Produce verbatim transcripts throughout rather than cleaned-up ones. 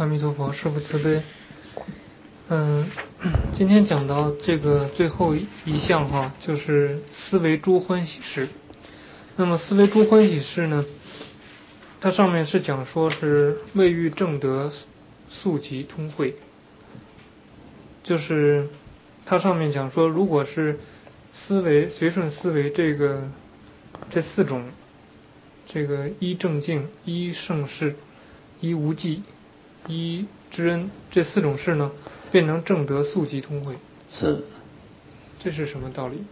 阿弥陀佛，师父慈悲。嗯，今天讲到这个最后一项哈，就是思维诸欢喜事。那么思维诸欢喜事呢，它上面是讲说是未欲正得速疾通会，就是它上面讲说，如果是思维随顺思维这个这四种，这个一正境、一盛世、一无忌、一知恩，这四种事呢，便能正得速疾通会。 是， 这是什么道理？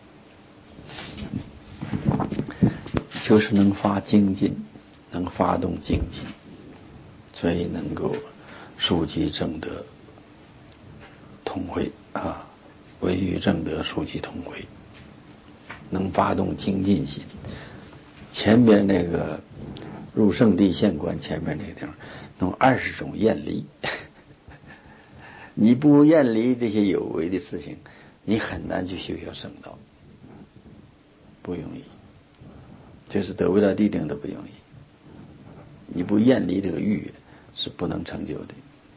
就是能发精进，能发动精进，所以能够速疾正得通会啊，唯欲正得速疾通会，能发动精进心。前边那个入圣地现观前面那个地方，弄二十种厌离，你不厌离这些有为的事情，你很难去修学圣道，不容易，就是得不了地定都不容易。你不厌离这个欲，是不能成就的。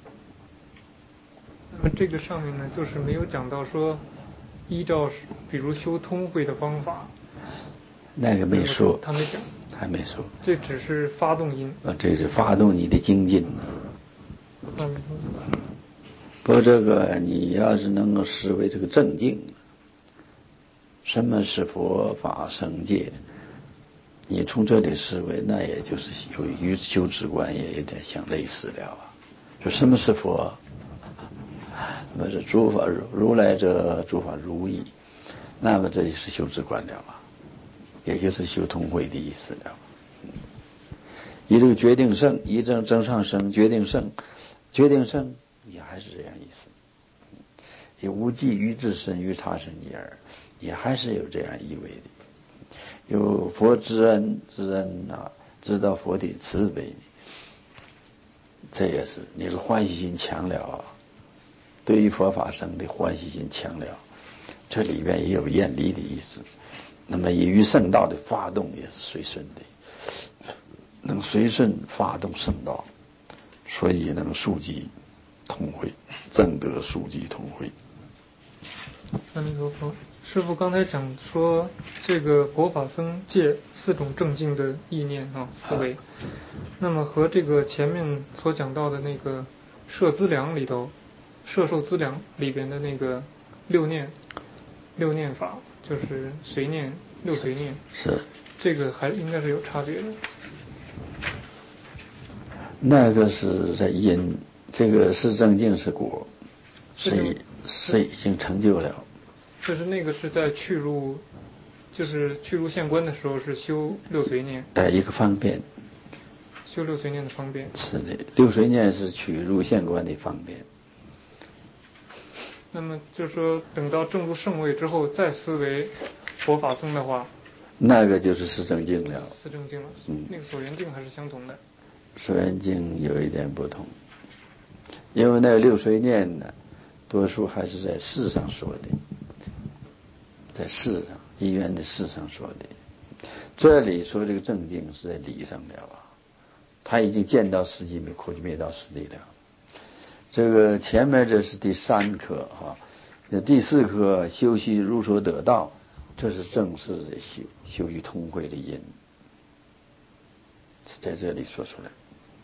那么这个上面呢，就是没有讲到说，依照比如修通会的方法。 那个没说， 他没讲， 还没说。 这只是发动因。 啊，这是发动你的精进。 嗯。 不过这个你要是能够视为这个正境，什么是佛法僧戒？你从这里思维，那也就是有与修止观也有点相类似了啊。说什么是佛？那么是诸法如如来者，诸法如意。那么这就是修止观了啊，也就是修通会的意思了。以这个决定胜，以正正上升，决定胜，决定胜也还是这样意思。以无忌于自身于他身也耳，也还是有这样意味的。有佛知恩知恩啊，知道佛的慈悲，这也是你是欢喜心强了啊。对于佛法生的欢喜心强了，这里边也有厌离的意思。那么以于圣道的发动也是随顺的，能随顺发动圣道，所以能速疾通会，正得速疾通会。 阿弥陀佛，师父刚才讲说这个佛法僧戒四种正境的意念啊思维，那么和这个前面所讲到的那个摄资粮里头，摄受资粮里边的那个六念六念法，就是随念六随念， 是这个还应该是有差别的。 那个是在因，这个是正境是果，是已是已经成就了。 就是那个是在去入，就是去入现观的时候是修六随念。 哎，一个方便。 修六随念的方便。 是的，六随念是取入现观的方便。 那么就是说，等到证入圣位之后再思维佛法僧的话， 那个就是四正境了。 四正境了，嗯，那个所缘境还是相同的。 所缘境有一点不同，因为那个六随念呢，多数还是在事上说的，在事上因缘的事上说的。这里说这个正境是在理上了啊，他已经见到实际没苦集灭道实地了。这个前面这是第三课哈，那第四课修习如所得道，这是正式的修修习通会的因，是在这里说出来。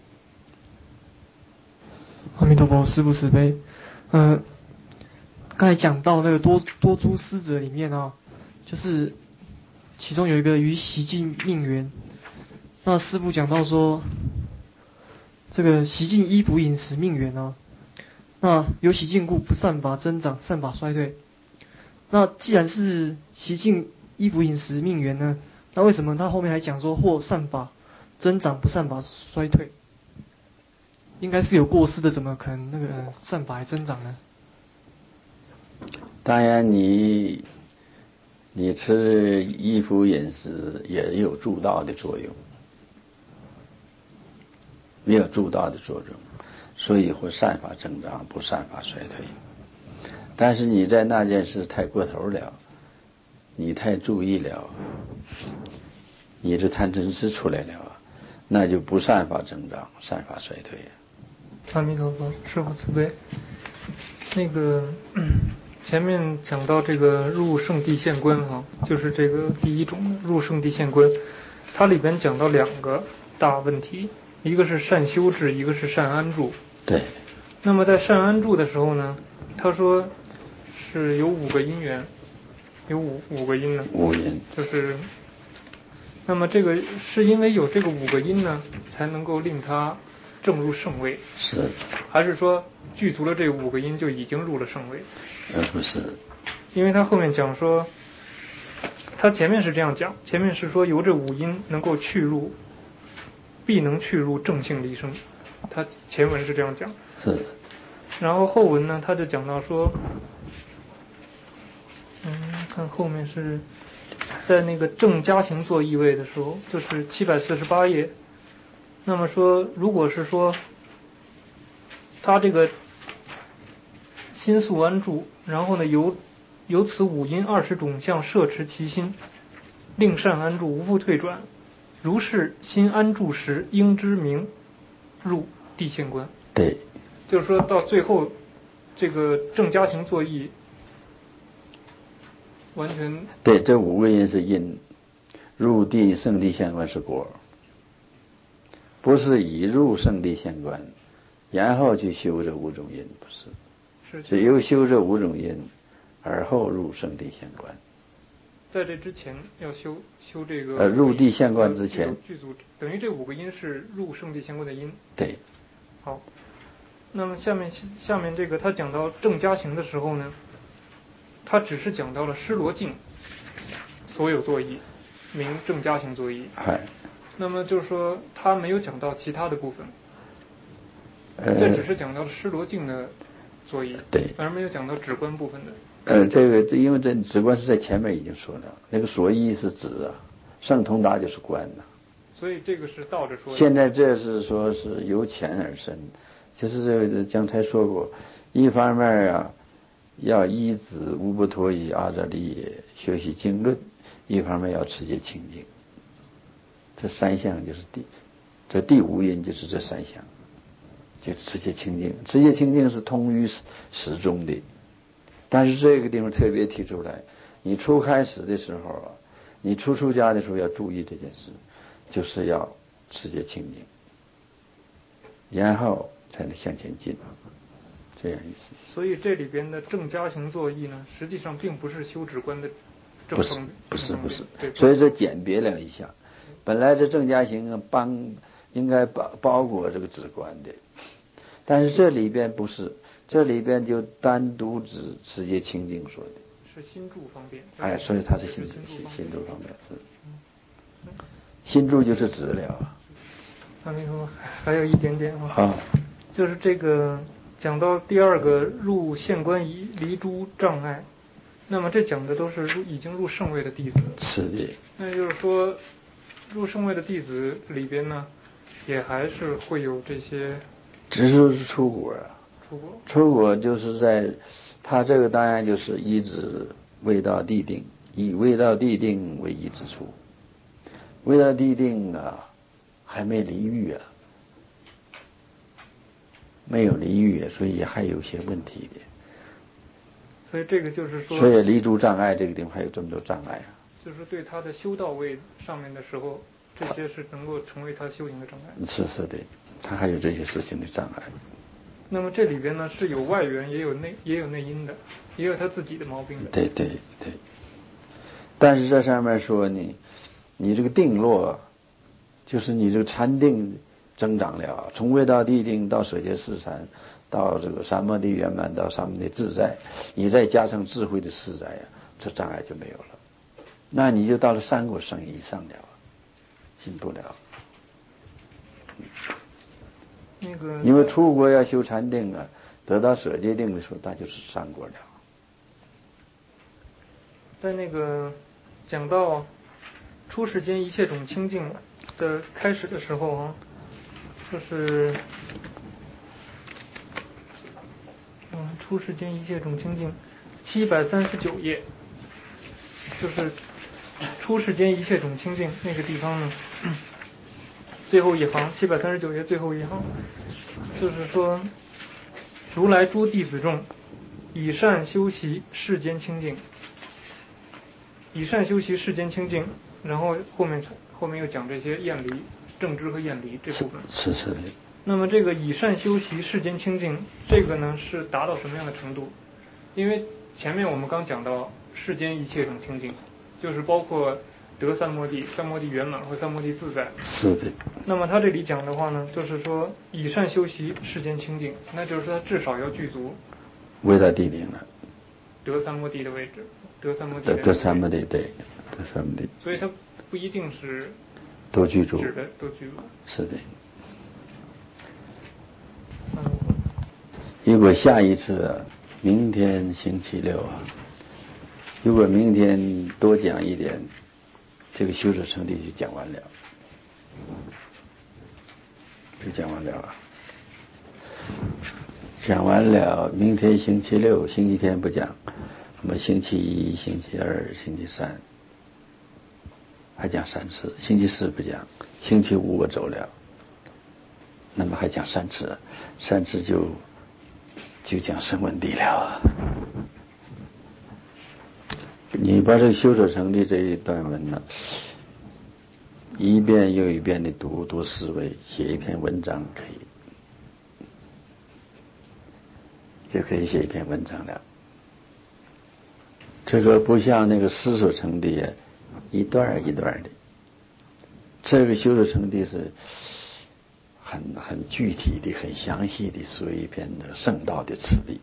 阿弥陀佛，师父慈悲。呃，刚才讲到那个多多诸师者里面啊，就是其中有一个于习尽命缘。那师父讲到说，这个习尽衣服饮食命缘啊，那有习尽故不善法增长，善法衰退。那既然是习尽衣服饮食命缘呢，那为什么他后面还讲说或善法增长，不善法衰退？应该是有过失的，怎么可能那个善法还增长呢？ 当然你你吃衣服饮食也有助道的作用，也有助道的作用，所以会善法增长，不善法衰退。但是你在那件事太过头了，你太注意了，你这贪嗔痴出来了，那就不善法增长，善法衰退。 阿弥陀佛，师父慈悲。那个前面讲到这个入圣地现观哈，就是这个第一种的入圣地现观，它里边讲到两个大问题，一个是善修治，一个是善安住。 对。 那么在善安住的时候呢，他说是有五个因缘，有五五个因呢。 五因。 就是，那么这个是因为有这个五个因呢，才能够令他正入圣位。 是。 还是说具足了这五个因就已经入了圣位？ 呃，不是。 因为他后面讲说，他前面是这样讲，前面是说由这五因能够去入，必能去入正性离生，他前文是这样讲。 是。 然后后文呢，他就讲到说，嗯，看后面是在那个正家行作意位的时候，就是七百四十八页。那么说，如果是说他这个心宿安住，然后呢由由此五因二十种相摄持其心，令善安住，无复退转。如是心安住时，应知明入地现观。 对。 就是说到最后，这个正家行作意完全对，这五个因是因，入地圣地现观是果，不是已入圣地现观，然后去修这五种因，不是，是由修这五种因，而后入圣地现观。 在这之前要修修这个呃，入地现观之前， 具足等于这五个因是入圣地现观的因。 对。 好。那么下面下面这个他讲到正家行的时候呢，他只是讲到了施罗境所有作意，名正家行作意。 哎。 那么就是说他没有讲到其他的部分， 呃， 这只是讲到了施罗境的作意， 对， 而没有讲到止观部分的。 呃，这个这因为这止观是在前面已经说了，那个所依是止啊，圣通达就是观呐、啊。 所以这个是倒着说。 现在这是说是由浅而深。就是这个刚才说过，一方面啊要依止无不脱衣阿扎利也学习经论，一方面要持戒清净。这三项就是第这第五因就是这三项，就持戒清净。持戒清净是通于始终的，但是这个地方特别提出来，你初开始的时候啊，你初出家的时候要注意这件事，就是要持戒清净，然后才能向前进，这样意思。 所以这里边的正家行作意呢，实际上并不是修止观的正方。 不是不是不是， 所以这简别了一下。本来这正家行啊，帮应该包包裹这个止观的，但是这里边不是，这里边就单独指持戒清净说的。 是心住方面。 哎，所以它是心心心住方面是。心住就是止了。 阿弥陀佛，还有一点点啊。 好。 就是这个讲到第二个入现观仪离诸障碍，那么这讲的都是入已经入圣位的弟子。 是的。 那就是说，入圣位的弟子里边呢，也还是会有这些。 只是出果啊。 出果。 出果就是在，他这个当然就是依止未到地定，以未到地定为依之处。未到地定啊，还没离欲啊。没有离欲，所以还有些问题的。 所以这个就是说， 所以离诸障碍这个地方还有这么多障碍啊。 就是对他的修道位上面的时候，这些是能够成为他修行的障碍。 是是的，他还有这些事情的障碍。 那么这里边呢是有外缘，也有内也有内因的，也有他自己的毛病的。 对对对。但是这上面说你，你这个定落，就是你这个禅定增长了，从未到地定到舍戒四禅，到这个三摩地圆满，到三摩地自在，你再加上智慧的自在呀，这障碍就没有了。那你就到了三果圣以上了，进不了。 那个， 因为出国要修禅定啊，得到舍戒定的时候，那就是三果了。 在那个讲到出世间一切种清净的开始的时候啊，就是嗯，出世间一切种清净，七百三十九页，就是出世间一切种清净那个地方呢， 最后一行，七百三十九页最后一行，就是说，如来诸弟子众，以善修习世间清净，以善修习世间清净，然后后面后面又讲这些厌离、正知和厌离这部分。 是是的。 那么这个以善修习世间清净，这个呢是达到什么样的程度？因为前面我们刚讲到世间一切种清净，就是包括得三摩地、三摩地圆满和三摩地自在。 是的。 那么他这里讲的话呢，就是说以善修习世间清净，那就是说他至少要具足为他地定了得三摩地的位置，得三摩地的得三摩地，对，得三摩地。 所以他不一定是都具足， 指的都具足。 是的。如果下一次明天星期六啊，如果明天多讲一点，这个修持成地就讲完了，就讲完了。讲完了，明天星期六，星期天不讲，我们星期一、星期二、星期三还讲三次，星期四不讲，星期五我走了，那么还讲三次，三次就就讲声闻地了。你把这个修持成地这一段文呢，一遍又一遍的读，多思维，写一篇文章可以，就可以写一篇文章了。这个不像那个思所成地一段一段的，这个修持成地是很很具体的、很详细的，属于一篇的圣道的次第。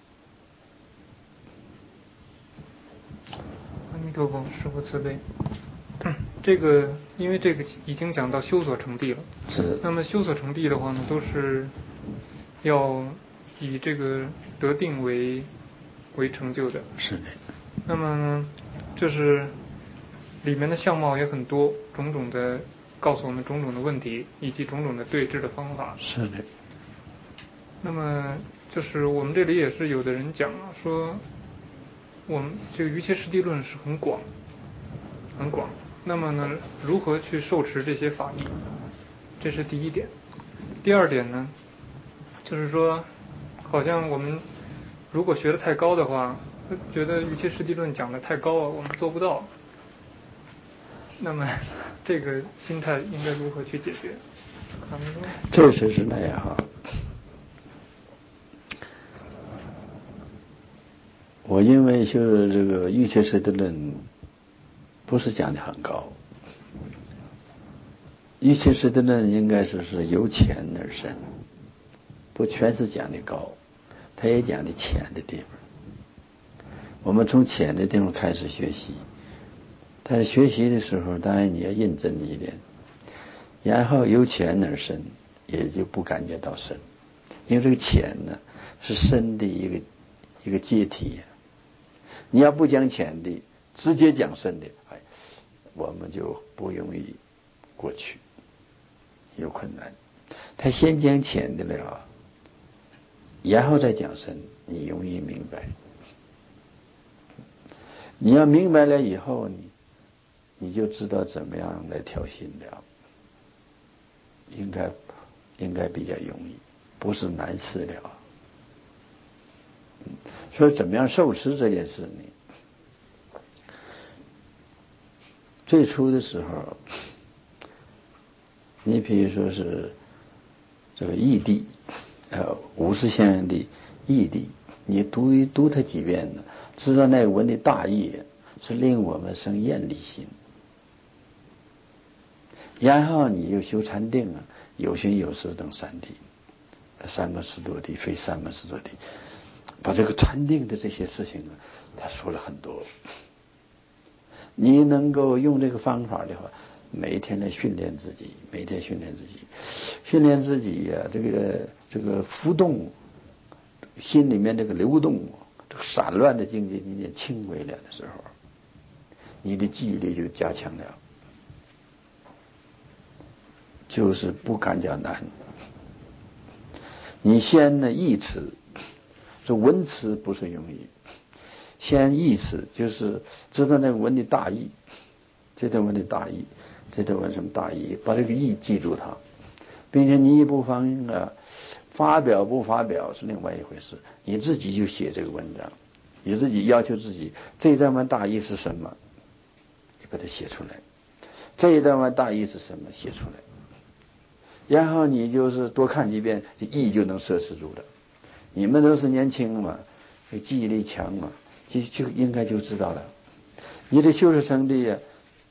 阿弥陀佛，师父慈悲。这个因为这个已经讲到修所成地了， 是。 那么修所成地的话呢，都是要以这个得定为为成就的。 是的。 那么呢，就是里面的相貌也很多，种种的告诉我们种种的问题，以及种种的对治的方法。 是的。 那么就是我们这里也是有的人讲说，我们这个瑜伽师地论是很广，很广。那么呢，如何去受持这些法义？这是第一点。第二点呢，就是说，好像我们如果学得太高的话，觉得瑜伽师地论讲得太高了，我们做不到。那么这个心态应该如何去解决？ 这是是那样哈。我因为就是这个瑜伽师地论不是讲的很高，瑜伽师地论应该说是由浅而深，不全是讲的高，他也讲的浅的地方。我们从浅的地方开始学习，但是学习的时候当然你要认真一点，然后由浅而深，也就不感觉到深，因为这个浅呢是深的一个一个阶梯。你要不讲浅的，直接讲深的，哎，我们就不容易过去，有困难。他先讲浅的了，然后再讲深，你容易明白。你要明白了以后，你你就知道怎么样来调心了，应该应该比较容易，不是难事了。所以怎么样受持这件事呢？最初的时候，你比如说是这个义谛，呃，五十相应的义谛，你读一读它几遍呢，知道那个文的大意，是令我们生厌离心。然后你又修禅定啊，有心有识等三谛，三摩识多谛，非三摩识多谛，把这个禅定的这些事情啊，他说了很多。你能够用这个方法的话，每一天来训练自己，每天训练自己，训练自己呀、啊，这个这个浮动，心里面这个流动，这个散乱的境界渐渐轻微了的时候，你的记忆力就加强了，就是不敢讲难。你先呢意持，这文持不是容易，先意持就是知道那个文的大意，这段文的大意， 这段文什么大意，把这个意记住它，并且你不妨啊，发表不发表是另外一回事，你自己就写这个文章，你自己要求自己，这一段文大意是什么，你把它写出来，这一段文大意是什么，写出来，然后你就是多看几遍，这意就能摄持住了。你们都是年轻嘛，记忆力强嘛，就就应该就知道了。你的修持圣地啊，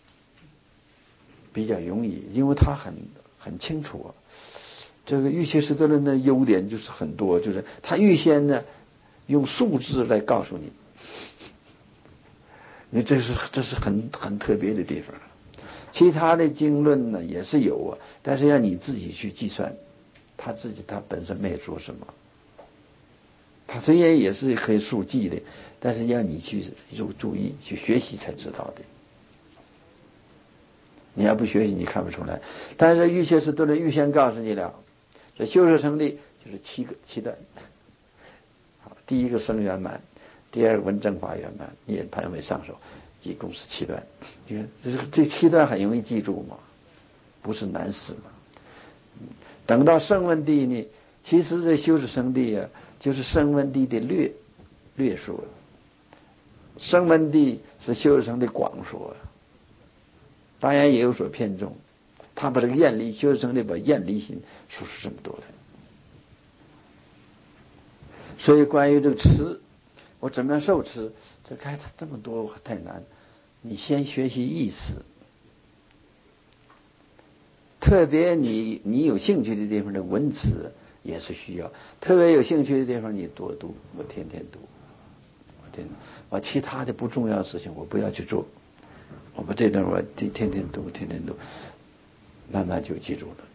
比较容易，因为他很很清楚啊。这个玉切师德论的优点就是很多，就是他预先呢用数字来告诉你，你这是这是很很特别的地方。其他的经论呢也是有啊，但是要你自己去计算，他自己他本身没说什么。他虽然也是可以速记的，但是要你去注注意去学习才知道的。你要不学习，你看不出来。但是玉切师德论预先告诉你了，这修持成立就是七个七段。好，第一个生圆满，第二个文正法圆满，涅盘为上首，一共是七段。你看，这这七段很容易记住嘛，不是难事嘛。等到声闻地呢，其实这修持圣地啊，就是声闻地的略略说，声闻地是修持圣的广说，当然也有所偏重。他把这个厌离修持圣地把厌离心说出这么多来。所以关于这个持，我怎么样受持，这该这么多太难。你先学习意思，特别你你有兴趣的地方的文词也是需要，特别有兴趣的地方你多读，我天天读，我天，我其他的不重要的事情我不要去做，我把这段我天天读，天天读，慢慢就记住了。